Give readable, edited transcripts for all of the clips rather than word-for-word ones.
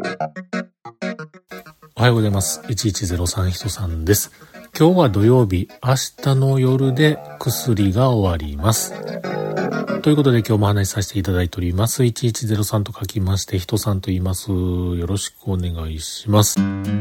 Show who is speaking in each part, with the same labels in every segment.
Speaker 1: おはようございます。1103人さんです。今日は土曜日、明日の夜で薬が終わります。ということで今日も話しさせていただいております。1103と書きまして人さんと言います。よろしくお願いします。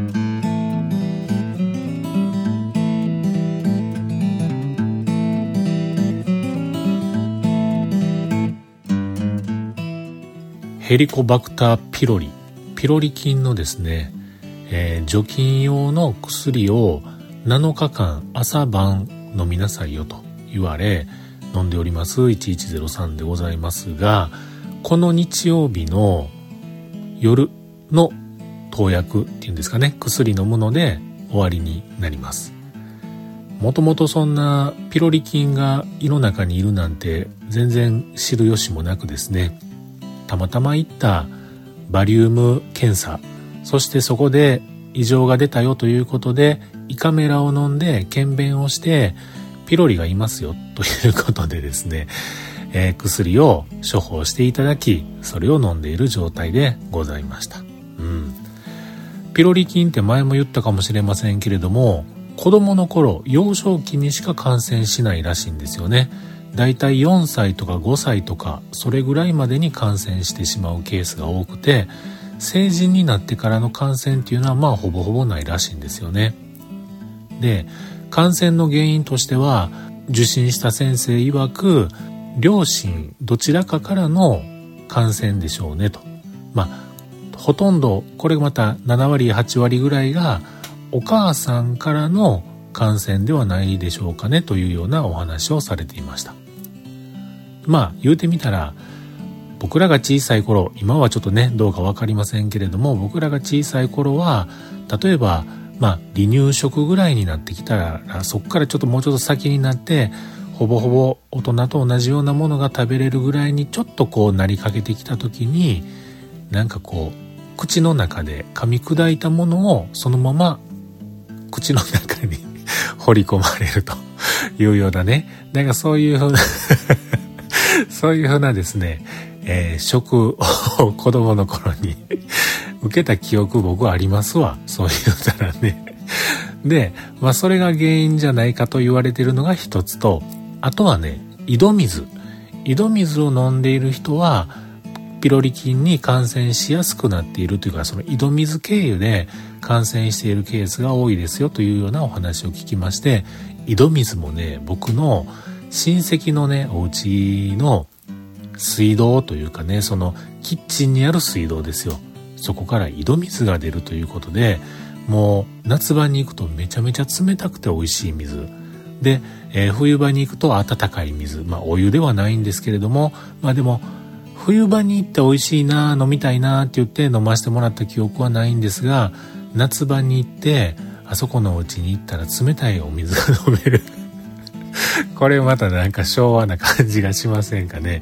Speaker 1: ヘリコバクターピロリ菌のですね、除菌用の薬を7日間朝晩飲みなさいよと言われ飲んでおります1103でございますが、この日曜日の夜の投薬っていうんですかね、薬飲むので終わりになります。もともとそんなピロリ菌が胃の中にいるなんて全然知る由もなくですね、たまたま行ったバリウム検査、そしてそこで異常が出たよということで胃カメラを飲んで検便をしてピロリがいますよということでですね、薬を処方していただき、それを飲んでいる状態でございました。ピロリ菌って前も言ったかもしれませんけれども、子供の頃幼少期にしか感染しないらしいんですよね。だいたい4歳とか5歳とかそれぐらいまでに感染してしまうケースが多くて、成人になってからの感染っていうのはほぼほぼないらしいんですよね。で、感染の原因としては受診した先生曰く両親どちらかからの感染でしょうねと。ほとんどこれまた7割8割ぐらいがお母さんからの感染ではないでしょうかねというようなお話をされていました。言うてみたら僕らが小さい頃、今はちょっとねどうかわかりませんけれども、僕らが小さい頃は例えば離乳食ぐらいになってきたら、そこからもうちょっと先になってほぼほぼ大人と同じようなものが食べれるぐらいにちょっとなりかけてきた時に、口の中で噛み砕いたものをそのまま口の中に放り込まれるというようなね、そういうふうなそういうふうなですね、食を子供の頃に受けた記憶僕はありますわ。そう言うたらね。で、それが原因じゃないかと言われているのが一つと、あとはね、井戸水を飲んでいる人はピロリ菌に感染しやすくなっているというか、その井戸水経由で感染しているケースが多いですよというようなお話を聞きまして、井戸水もね、僕の親戚のねお家の水道というかね、そのキッチンにある水道ですよ。そこから井戸水が出るということで、もう夏場に行くとめちゃめちゃ冷たくて美味しい水で、冬場に行くと温かい水、お湯ではないんですけれども、でも冬場に行って美味しいな、飲みたいなって言って飲ませてもらった記憶はないんですが、夏場に行ってあそこのお家に行ったら冷たいお水が飲めるこれまた昭和な感じがしませんかね。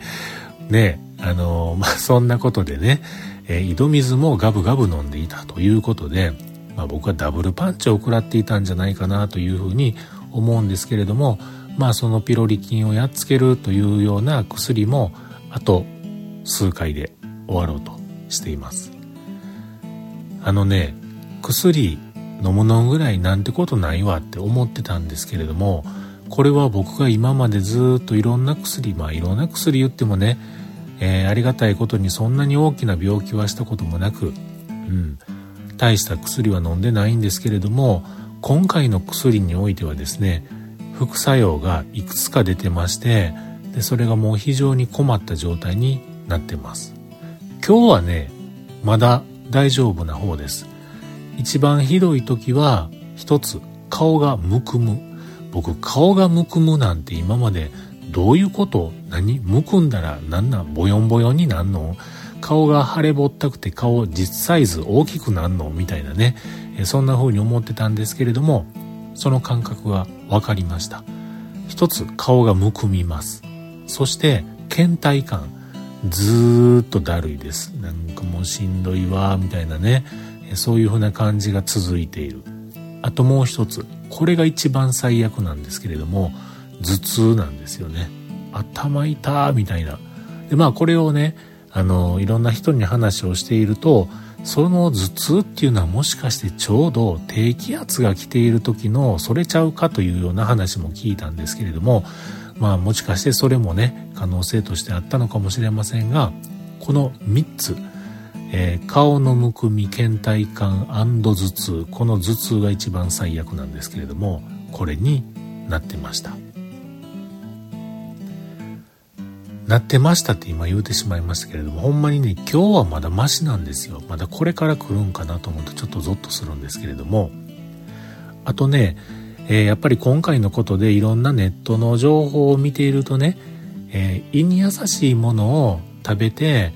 Speaker 1: そんなことでね、井戸水もガブガブ飲んでいたということで、僕はダブルパンチを食らっていたんじゃないかなというふうに思うんですけれども、そのピロリ菌をやっつけるというような薬もあと数回で終わろうとしています。薬飲むのぐらいなんてことないわって思ってたんですけれども、これは僕が今までずっといろんな薬、いろんな薬言ってもね、ありがたいことにそんなに大きな病気はしたこともなく、大した薬は飲んでないんですけれども、今回の薬においてはですね、副作用がいくつか出てまして、でそれがもう非常に困った状態になってます。今日はねまだ大丈夫な方です。一番ひどい時は一つ、顔がむくむ。僕顔がむくむなんて今までどういうこと？むくんだらボヨンボヨンになんの？顔が腫れぼったくて顔実サイズ大きくなんの？みたいなね、そんな風に思ってたんですけれども、その感覚が分かりました。一つ、顔がむくみます。そして倦怠感、ずーっとだるいです。もうしんどいわみたいなね、そういう風な感じが続いている。あともう一つ、これが一番最悪なんですけれども、頭痛なんですよね。頭痛みたいな。でこれをね、いろんな人に話をしていると、 その頭痛っていうのはもしかしてちょうど低気圧が来ている時のそれちゃうかというような話も聞いたんですけれども、もしかしてそれもね可能性としてあったのかもしれませんが、この3つ、顔のむくみ、倦怠感&頭痛、この頭痛が一番最悪なんですけれども、これになってました。なってましたって今言うてしまいましたけれども、ほんまにね今日はまだマシなんですよ。まだこれから来るんかなと思うとちょっとゾッとするんですけれども、あとね、やっぱり今回のことでいろんなネットの情報を見ているとね、胃に優しいものを食べて、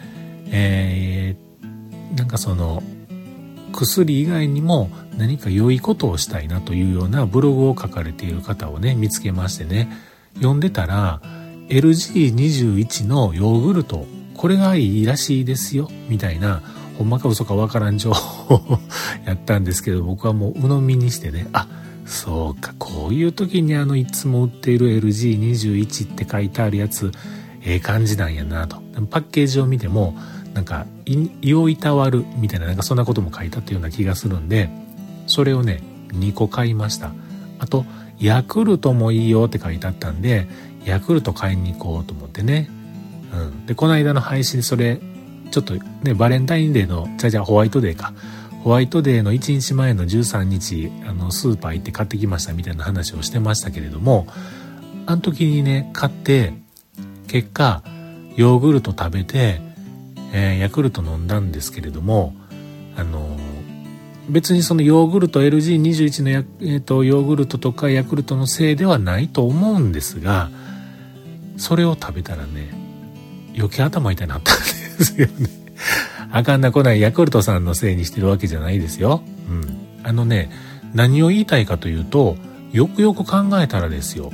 Speaker 1: なんかその薬以外にも何か良いことをしたいなというようなブログを書かれている方をね見つけましてね、読んでたらLG21 のヨーグルト、これがいいらしいですよみたいな、ほんまか嘘かわからん情報やったんですけど、僕はもう鵜呑みにしてね、あ、そうか、こういう時にいつも売っている LG21 って書いてあるやつ感じなんやなと。パッケージを見てもなんか胃をいたわるみたいな、なんかそんなことも書いてあったような気がするんで、それをね2個買いました。あとヤクルトもいいよって書いてあったんで、ヤクルト買いに行こうと思ってね。でこの間の配信でそれちょっとね、バレンタインデーのホワイトデーか、ホワイトデーの1日前の13日スーパー行って買ってきましたみたいな話をしてましたけれども、あの時にね買って結果ヨーグルト食べて、ヤクルト飲んだんですけれども、別にそのヨーグルト LG21 のヨーグルトとかヤクルトのせいではないと思うんですが、それを食べたらね余計頭痛いなったんですよね。あかんなこないヤクルトさんのせいにしてるわけじゃないですよ。何を言いたいかというと、よくよく考えたらですよ、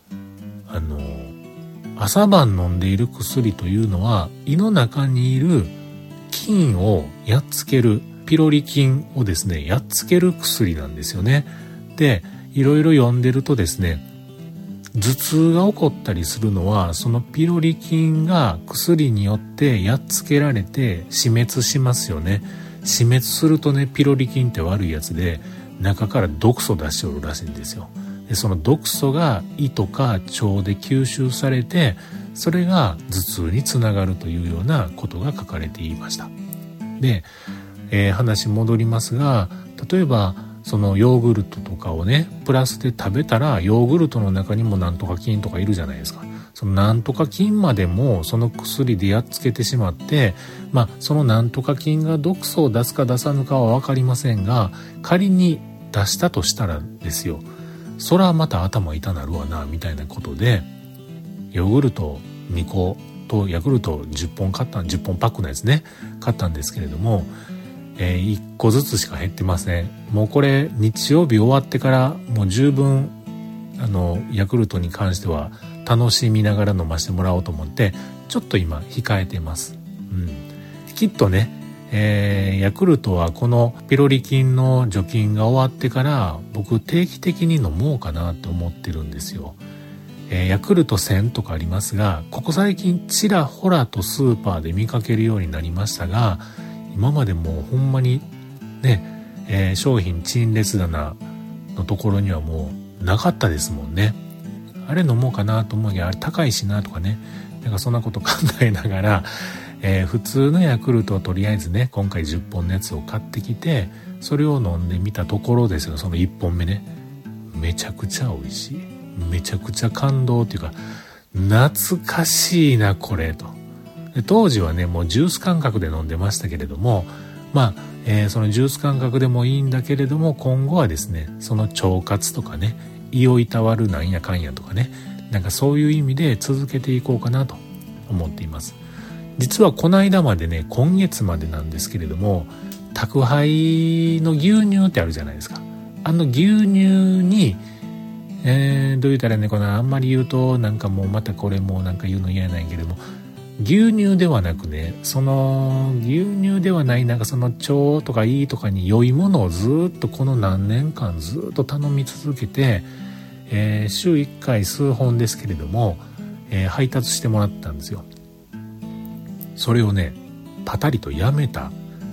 Speaker 1: 朝晩飲んでいる薬というのは胃の中にいる菌をやっつける、ピロリ菌をですねやっつける薬なんですよね。でいろいろ読んでるとですね、頭痛が起こったりするのはそのピロリ菌が薬によってやっつけられて死滅しますよね。死滅するとね、ピロリ菌って悪いやつで中から毒素出しておるらしいんですよ。でその毒素が胃とか腸で吸収されて、それが頭痛につながるというようなことが書かれていました。で、話戻りますが、例えばそのヨーグルトとかをねプラスで食べたら、ヨーグルトの中にもなんとか菌とかいるじゃないですか。そのなんとか菌までもその薬でやっつけてしまって、そのなんとか菌が毒素を出すか出さぬかは分かりませんが、仮に出したとしたらですよ、そらまた頭痛なるわなみたいなことで、ヨーグルト2個とヤクルト10本パックのやつね買ったんですけれども、1個ずつしか減ってません。もうこれ日曜日終わってからもう十分ヤクルトに関しては楽しみながら飲ませてもらおうと思ってちょっと今控えてます。きっとね、ヤクルトはこのピロリ菌の除菌が終わってから僕定期的に飲もうかなと思ってるんですよ。ヤクルト1000とかありますが、ここ最近ちらほらとスーパーで見かけるようになりましたが、今までもうほんまにね、商品陳列棚のところにはもうなかったですもんね。あれ飲もうかなと思うけど、あれ高いしなとかね、なんかそんなこと考えながら、普通のヤクルトをとりあえずね今回10本のやつを買ってきて、それを飲んでみたところですよ、その1本目ね、めちゃくちゃ美味しい、めちゃくちゃ感動っていうか、懐かしいなこれと。で当時はねもうジュース感覚で飲んでましたけれども、そのジュース感覚でもいいんだけれども、今後はですねその腸活とかね、胃をいたわるなんやかんやとかね、なんかそういう意味で続けていこうかなと思っています。実はこの間までね、今月までなんですけれども、宅配の牛乳ってあるじゃないですか。牛乳にどう言ったらね、あんまり言うとなんかもうまたこれもうなんか言うの嫌ないけれども、牛乳ではなくね、その牛乳ではないなんかその腸とか胃とかに良いものをずっとこの何年間ずっと頼み続けて、週1回数本ですけれども、配達してもらったんですよ。それをねパタリとやめた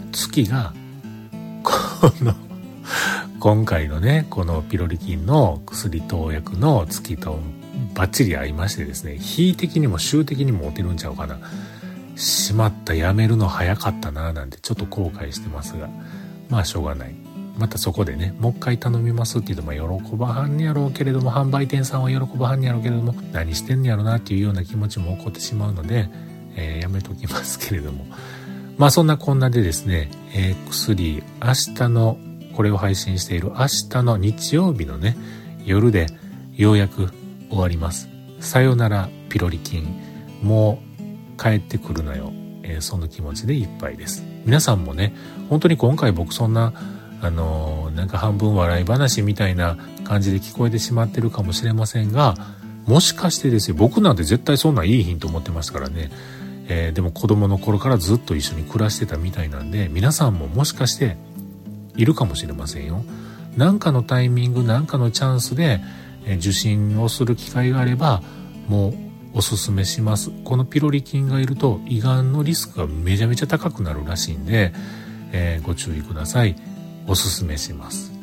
Speaker 1: 月が今回のねこのピロリ菌の薬投薬の月とバッチリ合いましてですね、日的にも週的にも合ってるんちゃうかな。しまった、やめるの早かったななんてちょっと後悔してますが、まあしょうがない。またそこでねもう一回頼みますって言うと、喜ばはんねやろうけれども、販売店さんは喜ばはんねやろうけれども、何してんねやろなっていうような気持ちも起こってしまうので、やめときますけれども、まあそんなこんなでですね、薬明日のこれを配信している明日の日曜日のね夜でようやく終わります。さよならピロリ菌、もう帰ってくるなよ、その気持ちでいっぱいです。皆さんもね本当に今回僕そんななんか半分笑い話みたいな感じで聞こえてしまってるかもしれませんが、もしかしてですよ、僕なんて絶対そんなんいいヒント持ってましたからね、でも子供の頃からずっと一緒に暮らしてたみたいなんで、皆さんももしかしているかもしれませんよ。なんかのタイミング、なんかのチャンスで受診をする機会があればもうおすすめします。このピロリ菌がいると胃がんのリスクがめちゃめちゃ高くなるらしいんで、ご注意ください。おすすめします。